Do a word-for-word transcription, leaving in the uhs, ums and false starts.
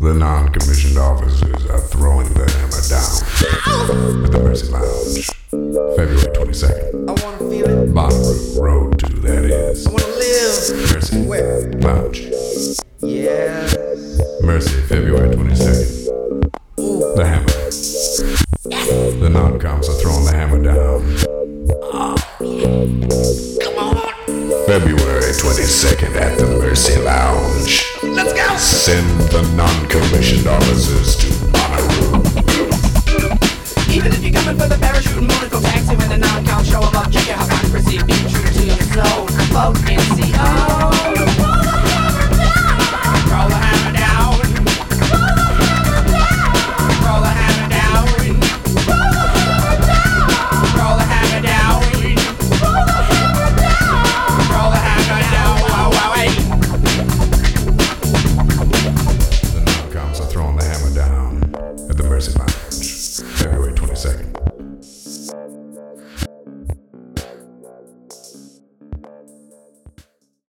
The non-commissioned officers are throwing the hammer down at the Mercy Lounge, February twenty-second. I wanna feel it. Bonnaroo Road two, that is. I wanna live. Mercy Where? Lounge. Yeah. Mercy, February twenty-second. Ooh. The hammer. The non-coms are throwing the hammer down. Come on. February twenty-second at the Mercy Lounge. Let's go. Send the non-commissioned officers to Bonnaroo. Even if you're coming for the parachute and monocle taxi, when the non-com show up, check out how I perceive being true to your soul. Vote N C O. Roll the hammer down. Roll the hammer down. Roll the hammer down. Roll the hammer down. Wow, wow, hey. The non-coms are throwing the hammer down at the Mercy Lounge, February twenty-second.